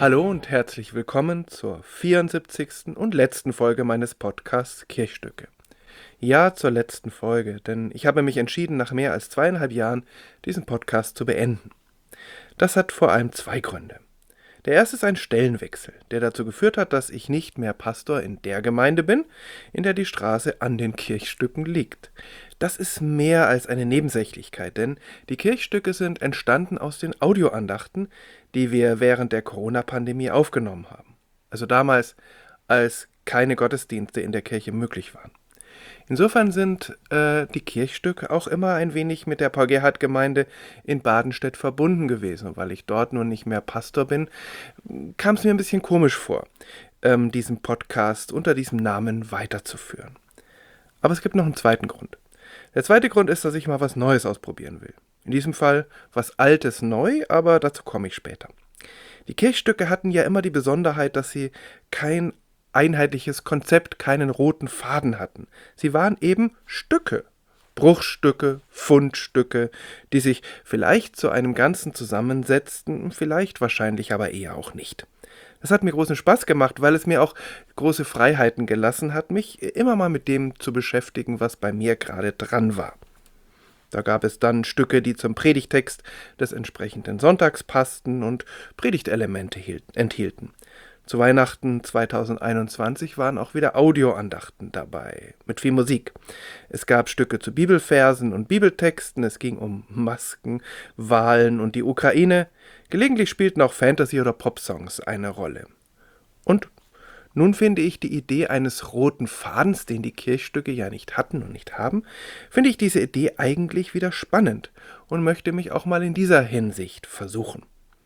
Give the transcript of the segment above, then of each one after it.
Hallo und herzlich willkommen zur 74. und letzten Folge meines Podcasts Kirchstücke. Ja, zur letzten Folge, denn ich habe mich entschieden, nach mehr als 2,5 Jahren diesen Podcast zu beenden. Das hat vor allem 2 Gründe. Der erste ist ein Stellenwechsel, der dazu geführt hat, dass ich nicht mehr Pastor in der Gemeinde bin, in der die Straße an den Kirchstücken liegt. Das ist mehr als eine Nebensächlichkeit, denn die Kirchstücke sind entstanden aus den Audioandachten, die wir während der Corona-Pandemie aufgenommen haben. Also damals, als keine Gottesdienste in der Kirche möglich waren. Insofern sind die Kirchstücke auch immer ein wenig mit der Paul-Gerhardt-Gemeinde in Badenstedt verbunden gewesen. Und weil ich dort nun nicht mehr Pastor bin, kam es mir ein bisschen komisch vor, diesen Podcast unter diesem Namen weiterzuführen. Aber es gibt noch einen zweiten Grund. Der zweite Grund ist, dass ich mal was Neues ausprobieren will. In diesem Fall was Altes neu, aber dazu komme ich später. Die Kirchstücke hatten ja immer die Besonderheit, dass sie kein einheitliches Konzept, keinen roten Faden hatten. Sie waren eben Stücke, Bruchstücke, Fundstücke, die sich vielleicht zu einem Ganzen zusammensetzten, vielleicht wahrscheinlich aber eher auch nicht. Das hat mir großen Spaß gemacht, weil es mir auch große Freiheiten gelassen hat, mich immer mal mit dem zu beschäftigen, was bei mir gerade dran war. Da gab es dann Stücke, die zum Predigtext des entsprechenden Sonntags passten und Predigtelemente enthielten. Zu Weihnachten 2021 waren auch wieder Audioandachten dabei, mit viel Musik. Es gab Stücke zu Bibelversen und Bibeltexten, es ging um Masken, Wahlen und die Ukraine. Gelegentlich spielten auch Fantasy- oder Popsongs eine Rolle. Und nun finde ich die Idee eines roten Fadens, den die Kirchstücke ja nicht hatten und nicht haben, finde ich diese Idee eigentlich wieder spannend und möchte mich auch mal in dieser Hinsicht versuchen.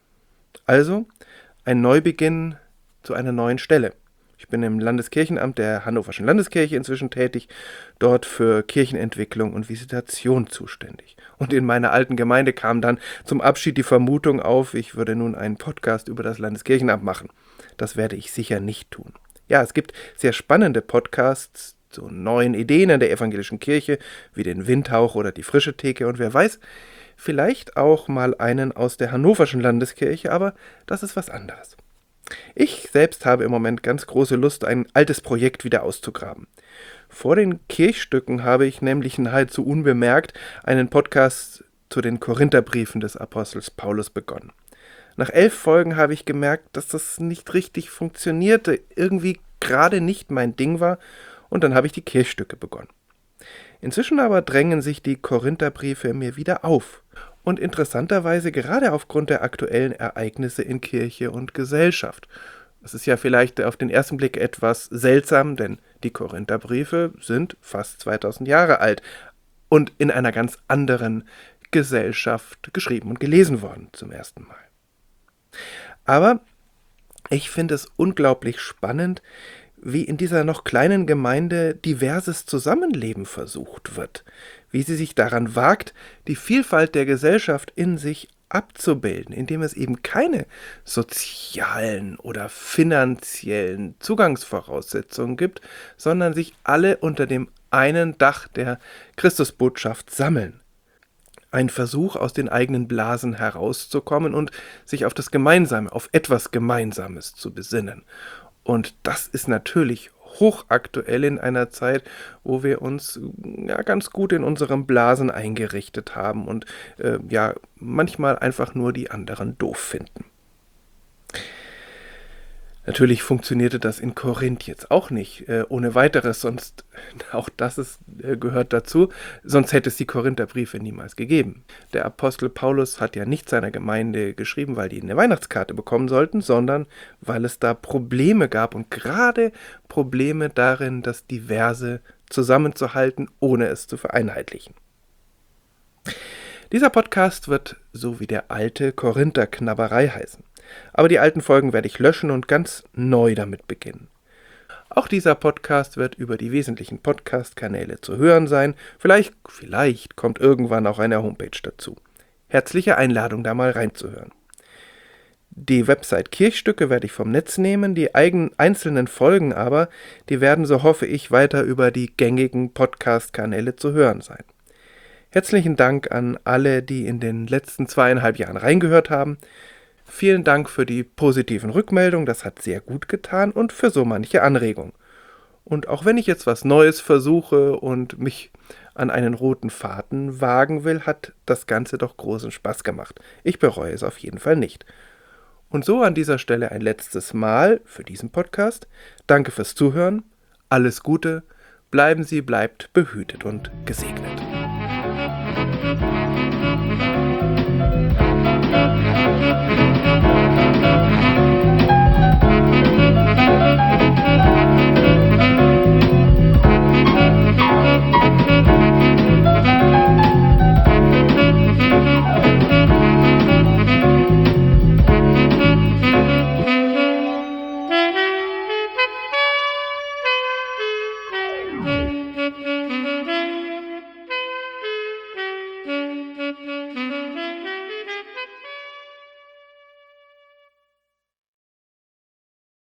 Also ein Neubeginn zu einer neuen Stelle. Ich bin im Landeskirchenamt der Hannoverschen Landeskirche inzwischen tätig, dort für Kirchenentwicklung und Visitation zuständig. Und in meiner alten Gemeinde kam dann zum Abschied die Vermutung auf, ich würde nun einen Podcast über das Landeskirchenamt machen. Das werde ich sicher nicht tun. Ja, es gibt sehr spannende Podcasts zu neuen Ideen in der evangelischen Kirche, wie den Windhauch oder die Frische Theke und wer weiß, vielleicht auch mal einen aus der Hannoverschen Landeskirche, aber das ist was anderes. Ich selbst habe im Moment ganz große Lust, ein altes Projekt wieder auszugraben. Vor den Kirchstücken habe ich nämlich nahezu unbemerkt einen Podcast zu den Korintherbriefen des Apostels Paulus begonnen. Nach 11 Folgen habe ich gemerkt, dass das nicht richtig funktionierte, irgendwie gerade nicht mein Ding war, und dann habe ich die Kirchstücke begonnen. Inzwischen aber drängen sich die Korintherbriefe mir wieder auf. Und interessanterweise gerade aufgrund der aktuellen Ereignisse in Kirche und Gesellschaft. Das ist ja vielleicht auf den ersten Blick etwas seltsam, denn die Korintherbriefe sind fast 2000 Jahre alt und in einer ganz anderen Gesellschaft geschrieben und gelesen worden zum ersten Mal. Aber ich finde es unglaublich spannend, wie in dieser noch kleinen Gemeinde diverses Zusammenleben versucht wird, wie sie sich daran wagt, die Vielfalt der Gesellschaft in sich abzubilden, indem es eben keine sozialen oder finanziellen Zugangsvoraussetzungen gibt, sondern sich alle unter dem einen Dach der Christusbotschaft sammeln. Ein Versuch, aus den eigenen Blasen herauszukommen und sich auf das Gemeinsame, auf etwas Gemeinsames zu besinnen. Und das ist natürlich hochaktuell in einer Zeit, wo wir uns ja ganz gut in unseren Blasen eingerichtet haben und manchmal einfach nur die anderen doof finden. Natürlich funktionierte das in Korinth jetzt auch nicht ohne weiteres, sonst, auch das gehört dazu, sonst hätte es die Korintherbriefe niemals gegeben. Der Apostel Paulus hat ja nicht seiner Gemeinde geschrieben, weil die eine Weihnachtskarte bekommen sollten, sondern weil es da Probleme gab und gerade Probleme darin, das Diverse zusammenzuhalten, ohne es zu vereinheitlichen. Dieser Podcast wird so wie der alte Korinther-Knabberei heißen. Aber die alten Folgen werde ich löschen und ganz neu damit beginnen. Auch dieser Podcast wird über die wesentlichen Podcast-Kanäle zu hören sein. Vielleicht kommt irgendwann auch eine Homepage dazu. Herzliche Einladung, da mal reinzuhören. Die Website Kirchstücke werde ich vom Netz nehmen, die einzelnen Folgen aber, die werden, so hoffe ich, weiter über die gängigen Podcast-Kanäle zu hören sein. Herzlichen Dank an alle, die in den letzten 2,5 Jahren reingehört haben. Vielen Dank für die positiven Rückmeldungen, das hat sehr gut getan und für so manche Anregung. Und auch wenn ich jetzt was Neues versuche und mich an einen roten Faden wagen will, hat das Ganze doch großen Spaß gemacht. Ich bereue es auf jeden Fall nicht. Und so an dieser Stelle ein letztes Mal für diesen Podcast. Danke fürs Zuhören, alles Gute, bleibt behütet und gesegnet.